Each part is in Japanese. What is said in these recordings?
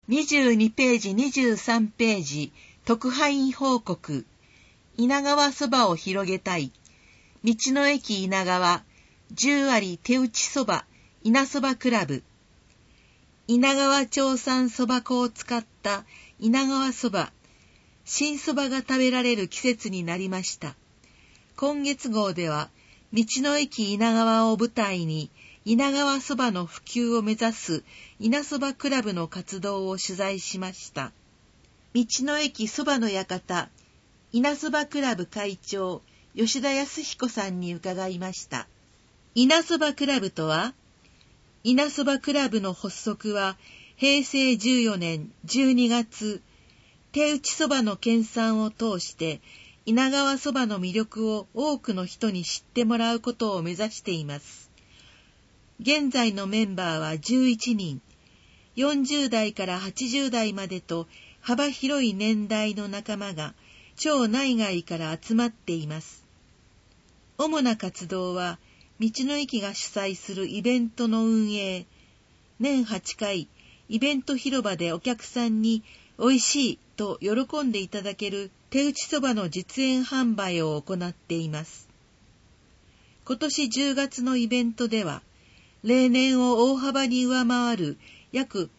22ページ23ページ特派員報告。稲川そばを広げたい。道の駅稲川10割手打ちそば稲そばクラブ。稲川町産そば粉を使った稲川そば、新そばが食べられる季節になりました。今月号では道の駅稲川を舞台に稲川そばの普及を目指す稲そばクラブの活動を取材しました。道の駅そばの館稲そばクラブ会長吉田康彦さんに伺いました。稲そばクラブとは、稲そばクラブの発足は平成14年12月、手打ちそばの研鑽を通して稲川そばの魅力を多くの人に知ってもらうことを目指しています。現在のメンバーは11人、40代から80代までと幅広い年代の仲間が町内外から集まっています。主な活動は、道の駅が主催するイベントの運営、年8回、イベント広場でお客さんに美味しいと喜んでいただける手打ちそばの実演販売を行っています。今年10月のイベントでは、例年を大幅に上回る約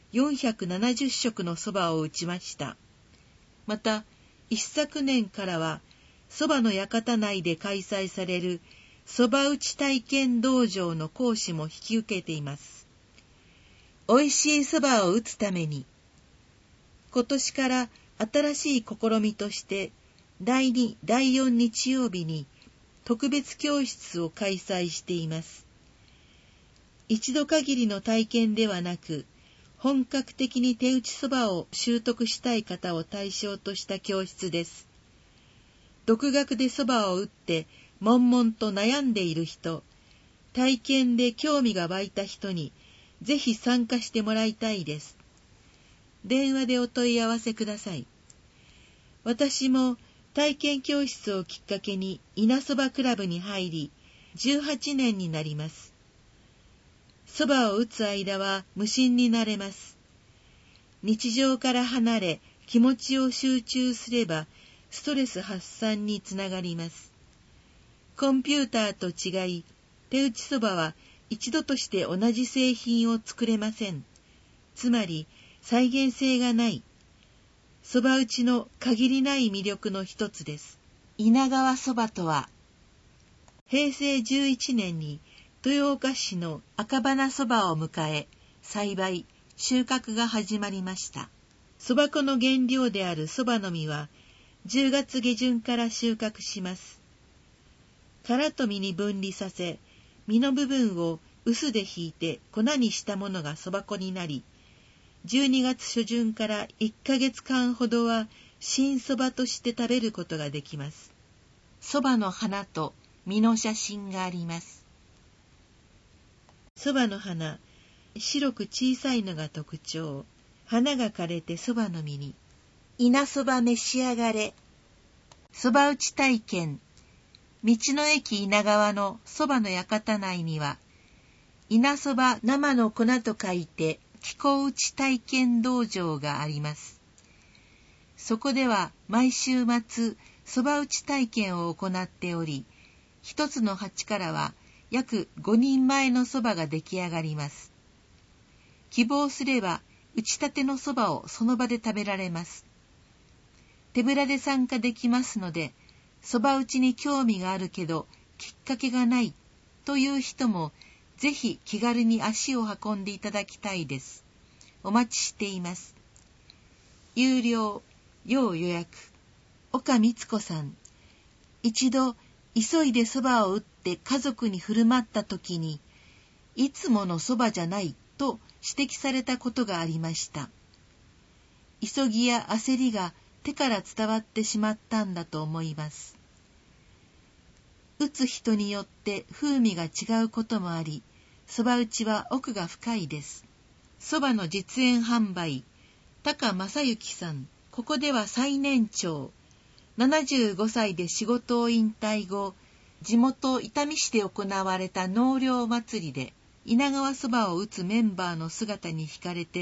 470食のそばを打ちました。また、一昨年からは、そばの館内で開催されるそば打ち体験道場の講師も引き受けています。美味しいそばを打つために、今年から新しい試みとして、第2、第4日曜日に特別教室を開催しています。一度限りの体験ではなく、本格的に手打ちそばを習得したい方を対象とした教室です。独学でそばを打って悶々と悩んでいる人、体験で興味が湧いた人にぜひ参加してもらいたいです。電話でお問い合わせください。私も体験教室をきっかけに稲そばクラブに入り、18年になります。そばを打つ間は無心になれます。日常から離れ、気持ちを集中すれば、ストレス発散につながります。コンピューターと違い、手打ちそばは一度として同じ製品を作れません。つまり、再現性がない。そば打ちの限りない魅力の一つです。稲川そばとは、平成11年に豊岡市の赤花そばを迎え、栽培、収穫が始まりました。そば粉の原料であるそばの実は、10月下旬から収穫します。殻と実に分離させ、実の部分を臼でひいて粉にしたものがそば粉になり、12月初旬から1ヶ月間ほどは新そばとして食べることができます。そばの花と実の写真があります。そばの花、白く小さいのが特徴。花が枯れてそばの実に。稲そば召し上がれ。そば打ち体験。道の駅稲川のそばの館内には、稲そば生の粉と書いて、気候打ち体験道場があります。そこでは毎週末、そば打ち体験を行っており、一つの鉢からは約5人前のそばが出来上がります。希望すれば、打ちたてのそばをその場で食べられます。手ぶらで参加できますので、そば打ちに興味があるけど、きっかけがないという人も、ぜひ気軽に足を運んでいただきたいです。お待ちしています。有料、要予約。岡光子さん。一度、急いでそばを打って家族に振る舞った時に、いつものそばじゃないと指摘されたことがありました。急ぎや焦りが手から伝わってしまったんだと思います。打つ人によって風味が違うこともあり、そば打ちは奥が深いです。そばの実演販売、高正幸さん。ここでは最年長、75歳で仕事を引退後、地元伊丹市で行われた納涼祭りで、稲川そばを打つメンバーの姿に惹かれて、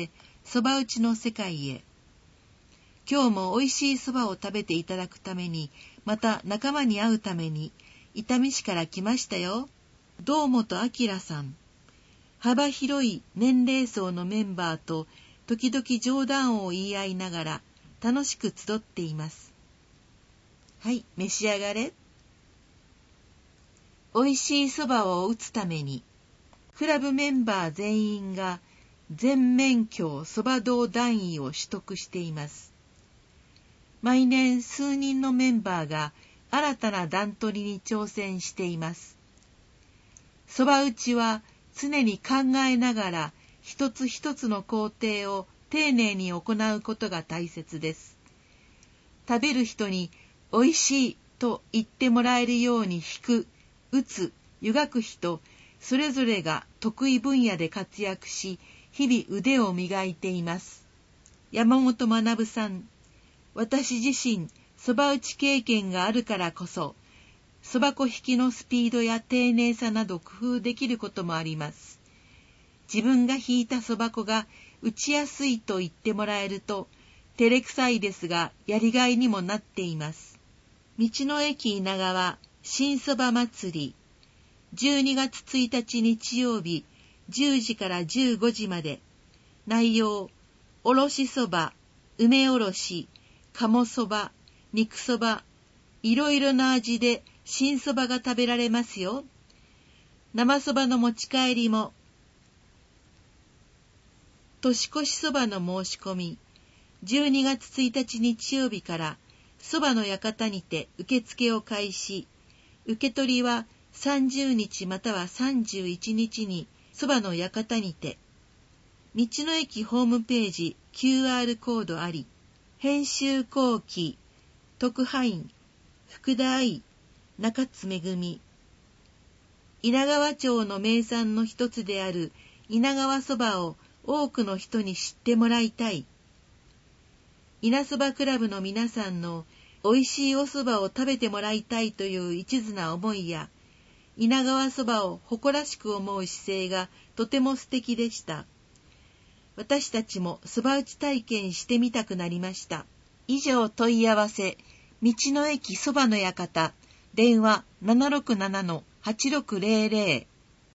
そば打ちの世界へ。今日も美味しいそばを食べていただくために、また仲間に会うために、伊丹市から来ましたよ。堂本明さん。幅広い年齢層のメンバーと時々冗談を言い合いながら楽しく集っています。はい、召し上がれ。美味しいそばを打つために、クラブメンバー全員が全免許そば道段位を取得しています。毎年数人のメンバーが新たな段取りに挑戦しています。そば打ちは常に考えながら一つ一つの工程を丁寧に行うことが大切です。食べる人においしいと言ってもらえるように引く、打つ、湯がく人、それぞれが得意分野で活躍し、日々腕を磨いています。山本学さん。私自身、そば打ち経験があるからこそ、そば粉引きのスピードや丁寧さなど工夫できることもあります。自分が引いたそば粉が打ちやすいと言ってもらえると、照れくさいですが、やりがいにもなっています。道の駅稲川新そば祭り、12月1日日曜日、10時から15時まで。内容、おろしそば、梅おろし、鴨そば、肉そば、いろいろな味で新そばが食べられますよ。生そばの持ち帰りも。年越しそばの申し込み、12月1日日曜日からそばの館にて受付を開始。受け取りは30日または31日にそばの館にて。道の駅ホームページ QR コードあり。編集後期、特派員、福田愛、中津めぐみ。稲川町の名産の一つである稲川そばを多くの人に知ってもらいたい。稲そばクラブの皆さんの美味しいおそばを食べてもらいたいという一途な思いや、稲川そばを誇らしく思う姿勢がとても素敵でした。私たちもそば打ち体験してみたくなりました。以上問い合わせ、道の駅そばの館、電話 767-8600